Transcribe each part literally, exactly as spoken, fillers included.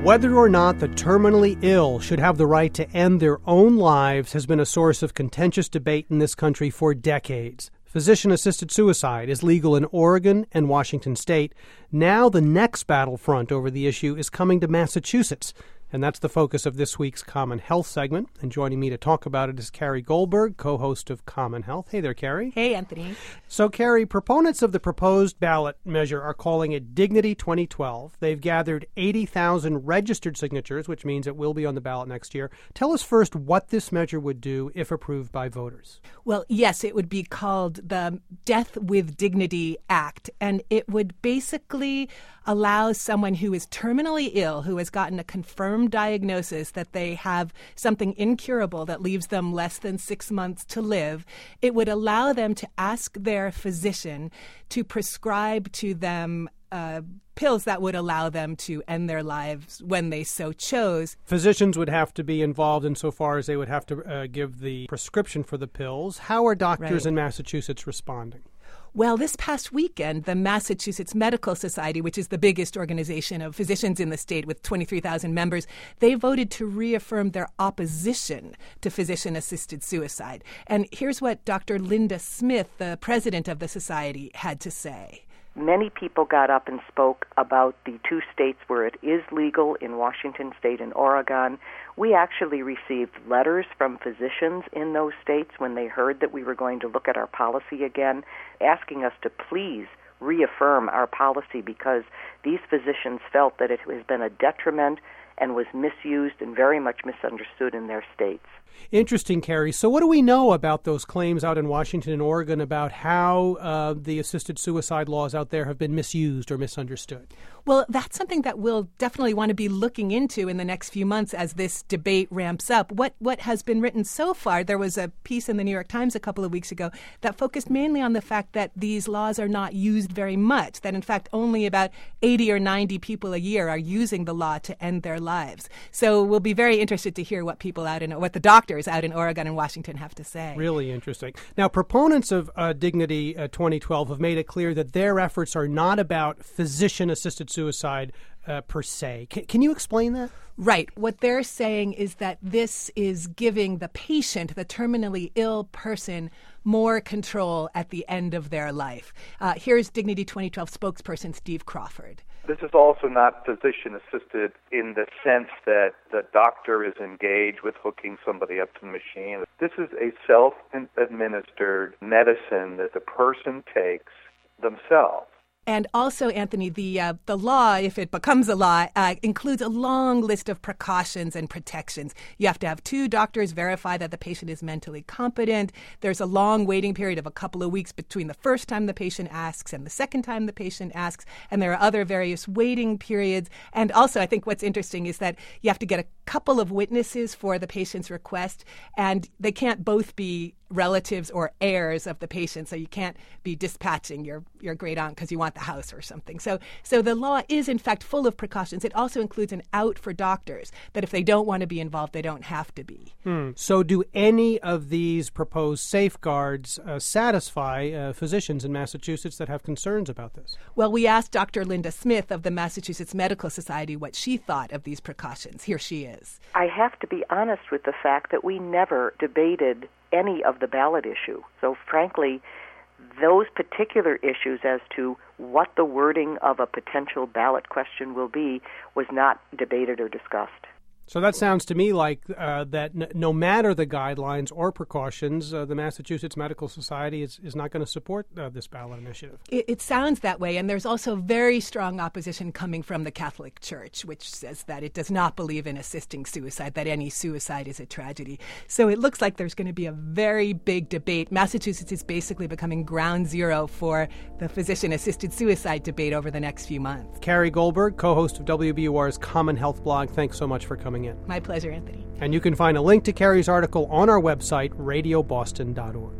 Whether or not the terminally ill should have the right to end their own lives has been a source of contentious debate in this country for decades. Physician-assisted suicide is legal in Oregon and Washington state. Now the next battlefront over the issue is coming to Massachusetts. And that's the focus of this week's Common Health segment. And joining me to talk about it is Carrie Goldberg, co-host of Common Health. Hey there, Carrie. Hey, Anthony. So, Carrie, proponents of the proposed ballot measure are calling it Dignity twenty twelve. They've gathered eighty thousand registered signatures, which means it will be on the ballot next year. Tell us first what this measure would do if approved by voters. Well, yes, it would be called the Death with Dignity Act, and it would basically allow someone who is terminally ill, who has gotten a confirmed diagnosis that they have something incurable that leaves them less than six months to live, it would allow them to ask their physician to prescribe to them uh, pills that would allow them to end their lives when they so chose. Physicians would have to be involved insofar as they would have to uh, give the prescription for the pills. How are doctors Right. in Massachusetts responding? Well, this past weekend, the Massachusetts Medical Society, which is the biggest organization of physicians in the state with twenty-three thousand members, they voted to reaffirm their opposition to physician-assisted suicide. And here's what Doctor Linda Smith, the president of the society, had to say. Many people got up and spoke about the two states where it is legal, in Washington state and Oregon. We actually received letters from physicians in those states when they heard that we were going to look at our policy again, asking us to please reaffirm our policy because these physicians felt that it has been a detriment and was misused and very much misunderstood in their states. Interesting, Carrie. So what do we know about those claims out in Washington and Oregon about how uh, the assisted suicide laws out there have been misused or misunderstood? Well, that's something that we'll definitely want to be looking into in the next few months as this debate ramps up. What what has been written so far, there was a piece in the New York Times a couple of weeks ago that focused mainly on the fact that these laws are not used very much, that in fact only about eighty or ninety people a year are using the law to end their lives. So we'll be very interested to hear what people out in, what the doctors out in Oregon and Washington have to say. Really interesting. Now, proponents of uh, Dignity uh, twenty twelve have made it clear that their efforts are not about physician-assisted suicide uh, per se. C- can you explain that? Right. What they're saying is that this is giving the patient, the terminally ill person, more control at the end of their life. Uh, here's Dignity twenty twelve spokesperson Steve Crawford. This is also not physician-assisted in the sense that the doctor is engaged with hooking somebody up to the machine. This is a self-administered medicine that the person takes themselves. And also, Anthony, the uh, the law, if it becomes a law, uh, includes a long list of precautions and protections. You have to have two doctors verify that the patient is mentally competent. There's a long waiting period of a couple of weeks between the first time the patient asks and the second time the patient asks. And there are other various waiting periods. And also, I think what's interesting is that you have to get a couple of witnesses for the patient's request, and they can't both be relatives or heirs of the patient, so you can't be dispatching your, your great aunt because you want the house or something. So so the law is, in fact, full of precautions. It also includes an out for doctors, that if they don't want to be involved, they don't have to be. Hmm. So do any of these proposed safeguards uh, satisfy uh, physicians in Massachusetts that have concerns about this? Well, we asked Doctor Linda Smith of the Massachusetts Medical Society what she thought of these precautions. Here she is. I have to be honest with the fact that we never debated any of the ballot issue. So frankly, those particular issues as to what the wording of a potential ballot question will be was not debated or discussed. So that sounds to me like uh, that n- no matter the guidelines or precautions, uh, the Massachusetts Medical Society is, is not going to support uh, this ballot initiative. It, it sounds that way, and there's also very strong opposition coming from the Catholic Church, which says that it does not believe in assisting suicide, that any suicide is a tragedy. So it looks like there's going to be a very big debate. Massachusetts is basically becoming ground zero for the physician-assisted suicide debate over the next few months. Carrie Goldberg, co-host of W B U R's Common Health blog, thanks so much for coming in. My pleasure, Anthony. And you can find a link to Carrie's article on our website, radio boston dot org.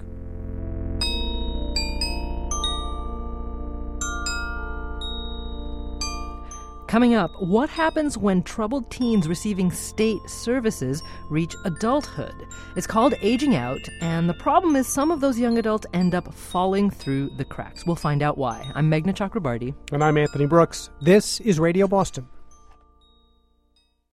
Coming up, what happens when troubled teens receiving state services reach adulthood? It's called aging out, and the problem is some of those young adults end up falling through the cracks. We'll find out why. I'm Meghna Chakrabarty. And I'm Anthony Brooks. This is Radio Boston.